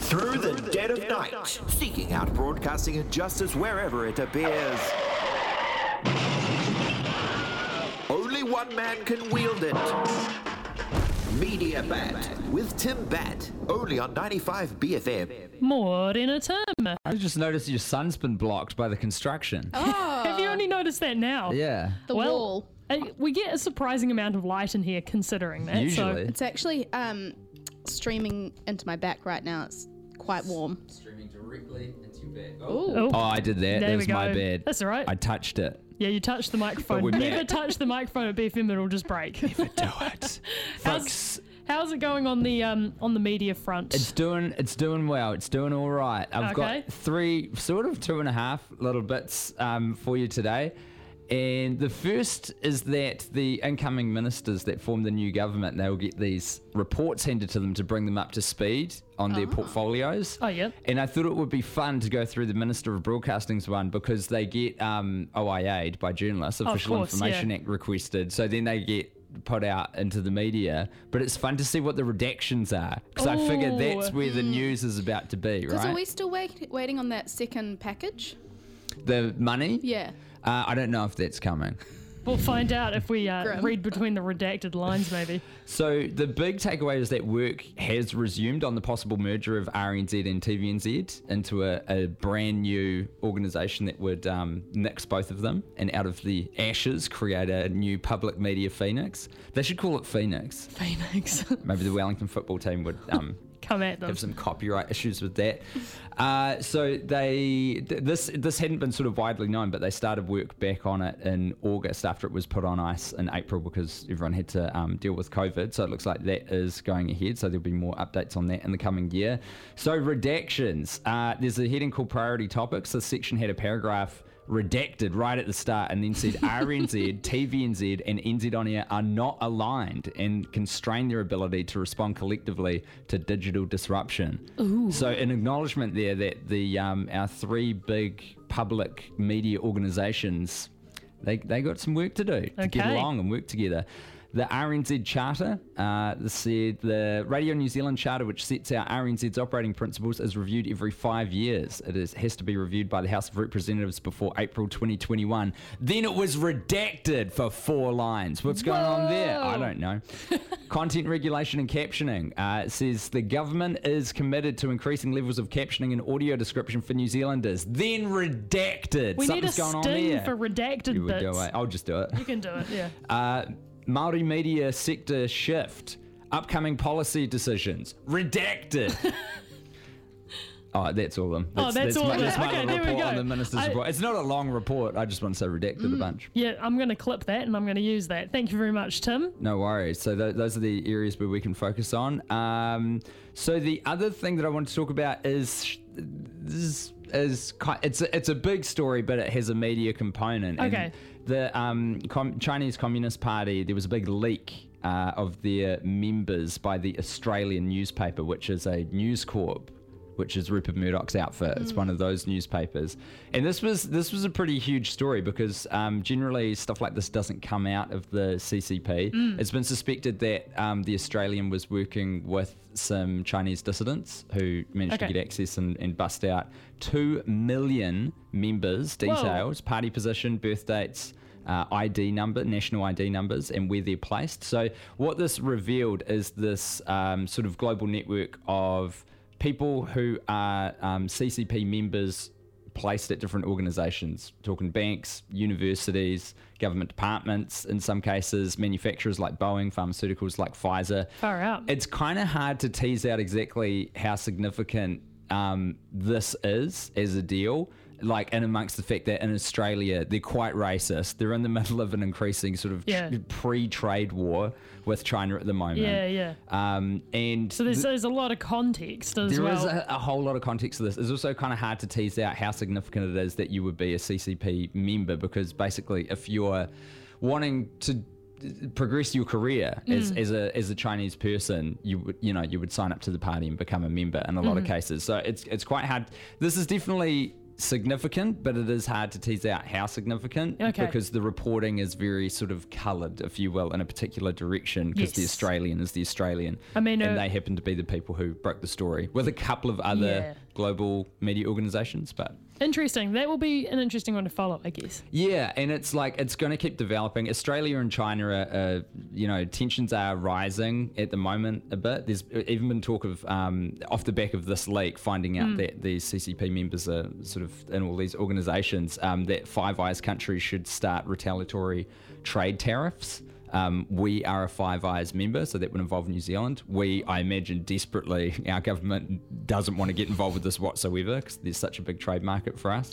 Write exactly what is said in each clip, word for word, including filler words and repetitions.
Through the dead of night, seeking out broadcasting injustice wherever it appears. Only one man can wield it. Media Bat with Tim Bat, only on ninety-five B F M. Morena Tim. I just noticed your sun's been blocked by the construction. Oh, Have you only noticed that now? Yeah. the Well, wall. uh, we get a surprising amount of light in here considering that. Usually. It's actually um, streaming into my back right now. It's quite warm. Streaming directly into your bed. Ooh. So, oh, Oh, I did that. there That we was go. my bad. That's all right. I touched it. yeah, you touched the microphone. we're Never back. touch the microphone at B F M, it'll just break. Do it. How's, Folks, how's it going on the um on the media front? it's doing it's doing well. It's doing all right. I've Okay. got three, sort of two and a half little bits um, for you today. And the first is that the incoming ministers that form the new government, they'll get these reports handed to them to bring them up to speed on their portfolios. Oh, yeah. And I thought it would be fun to go through the Minister of Broadcasting's one because they get um, O I A'd by journalists, of Official course, Information yeah. Act requested. So then they get put out into the media. But it's fun to see what the redactions are because I figure Ooh. that's where the news is about to be, Because right? are we still wait- waiting on that second package? The money? Yeah. Uh, I don't know if that's coming. We'll find out if we uh, Grim. read between the redacted lines, maybe. So the big takeaway is that work has resumed on the possible merger of R N Z and T V N Z into a, a brand new organisation that would um, nix both of them and out of the ashes create a new public media phoenix. They should call it Phoenix. Phoenix. Maybe the Wellington football team would um, Come at them. have some copyright issues with that. Uh, so they th- this this hadn't been sort of widely known, but they started work back on it in August after it was put on ice in April because everyone had to um, deal with COVID. So it looks like that is going ahead. So there'll be more updates on that in the coming year. So redactions. Uh, there's a heading called priority topics. This section had a paragraph redacted right at the start and then said R N Z, T V N Z and N Z On Air are not aligned and constrain their ability to respond collectively to digital disruption. Ooh. So an acknowledgement there that the um, our three big public media organisations, they, they got some work to do to get Okay. along and work together. The R N Z Charter, uh, this said the Radio New Zealand Charter, which sets out R N Z's operating principles, is reviewed every five years. It is, has to be reviewed by the House of Representatives before April twenty twenty-one. Then it was redacted for four lines. What's going on there? I don't know. Content regulation and captioning. Uh, it says the government is committed to increasing levels of captioning and audio description for New Zealanders. Then redacted. we need a Something's going on sting there. for redacted You would bits. do it. I'll just do it. You can do it, yeah. Uh, Māori media sector shift. Upcoming policy decisions. Redacted. Oh, that's all of them. Oh, that's all my, of it. that's my Okay, little there we report go. on the minister's I- report. It's not a long report. I just want to say redacted a bunch. Yeah, I'm going to clip that and I'm going to use that. Thank you very much, Tim. No worries. So th- those are the areas where we can focus on. Um, so the other thing that I want to talk about is sh- this is ki- it's a, it's a big story, but it has a media component. And Okay. the um, Com- Chinese Communist Party, there was a big leak uh, of their members by the Australian newspaper, which is a News Corp, which is Rupert Murdoch's outfit. It's one of those newspapers. And this was this was a pretty huge story because um, generally stuff like this doesn't come out of the C C P. It's been suspected that um, the Australian was working with some Chinese dissidents who managed Okay. to get access and, and bust out two million members' details, party position, birth dates, Uh, I D number, national I D numbers, and where they're placed. So what this revealed is this um, sort of global network of people who are um, C C P members placed at different organizations, talking banks, universities, government departments, in some cases, manufacturers like Boeing, pharmaceuticals like Pfizer. Far out. It's kind of hard to tease out exactly how significant um, this is as a deal. Like, in amongst the fact that in Australia, they're quite racist. They're in the middle of an increasing sort of Yeah. tr- pre-trade war with China at the moment. Yeah, yeah. Um, and So there's, th- there's a lot of context as there well. is a, a whole lot of context to this. It's also kind of hard to tease out how significant it is that you would be a C C P member, because basically if you're wanting to progress your career as, as a as a Chinese person, you would you know you would sign up to the party and become a member in a lot of cases. So it's it's quite hard. This is definitely significant, but it is hard to tease out how significant Okay. because the reporting is very sort of coloured, if you will, in a particular direction because the Yes. Australian is the Australian. I mean, and uh, they happen to be the people who broke the story with a couple of other Yeah. global media organisations, but... Interesting. That will be an interesting one to follow, I guess. Yeah, and it's like it's going to keep developing. Australia and China are, uh, you know, tensions are rising at the moment a bit. There's even been talk of, um, off the back of this leak, finding out that the C C P members are sort of in all these organisations, um, that Five Eyes countries should start retaliatory trade tariffs. Um, we are a Five Eyes member, so that would involve New Zealand. We, I imagine, desperately, our government doesn't want to get involved with this whatsoever because there's such a big trade market for us.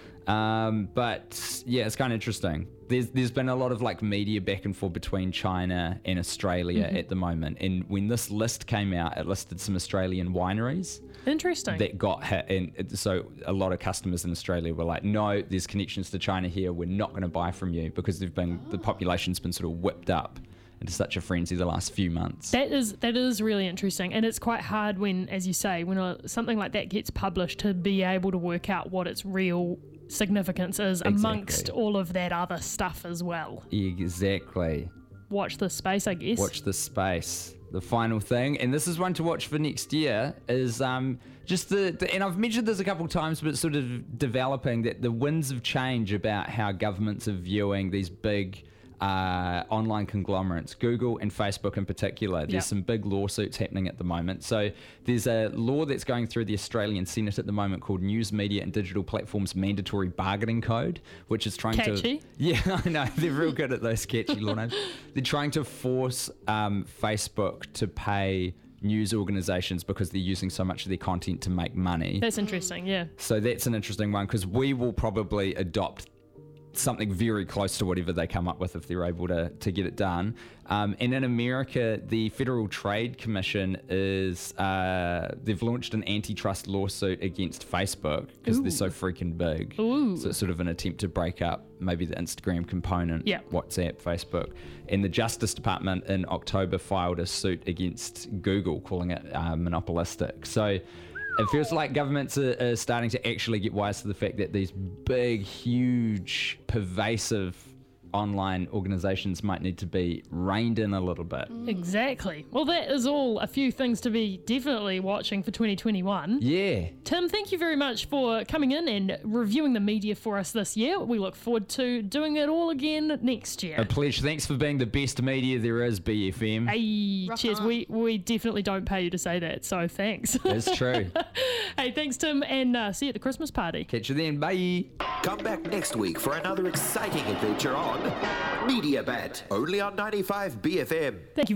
Um, but yeah, it's kind of interesting. There's there's been a lot of like media back and forth between China and Australia Mm-hmm. at the moment. And when this list came out, it listed some Australian wineries Interesting. that got hit, and it- so a lot of customers in Australia were like, "No, there's connections to China here. We're not going to buy from you because they've been the population's been sort of whipped up into such a frenzy the last few months." That is that is really interesting, and it's quite hard when, as you say, when a, something like that gets published to be able to work out what its real significance is amongst Exactly. all of that other stuff as well. Exactly. Watch this space, I guess. Watch this space. The final thing, and this is one to watch for next year, is um, just the, the, and I've mentioned this a couple of times, but it's sort of developing that the winds of change about how governments are viewing these big uh, online conglomerates, Google and Facebook in particular. There's Yep. some big lawsuits happening at the moment. So there's a law that's going through the Australian Senate at the moment called News Media and Digital Platforms Mandatory Bargaining Code, which is trying Catchy. to... Yeah, I know. They're real good at those catchy law names. They're trying to force um, Facebook to pay news organizations because they're using so much of their content to make money. That's interesting, yeah. So that's an interesting one because we will probably adopt something very close to whatever they come up with if they're able to, to get it done. Um, and in America, the Federal Trade Commission is, uh, they've launched an antitrust lawsuit against Facebook because they're so freaking big. Ooh. So it's sort of an attempt to break up maybe the Instagram component, Yeah. WhatsApp, Facebook. And the Justice Department in October filed a suit against Google, calling it uh, monopolistic. So it feels like governments are, are starting to actually get wise to the fact that these big, huge, pervasive online organizations might need to be reined in a little bit. Exactly. Well, that is all a few things to be definitely watching for twenty twenty-one. Yeah. Tim, thank you very much for coming in and reviewing the media for us this year. We look forward to doing it all again next year. A pleasure. Thanks for being the best media there is, B F M. Hey, Rock cheers. on. We we definitely don't pay you to say that, so thanks. It's true. Hey, thanks, Tim, and uh, see you at the Christmas party. Catch you then. Bye. Come back next week for another exciting adventure on Media Bat, only on ninety-five B F M. Thank you.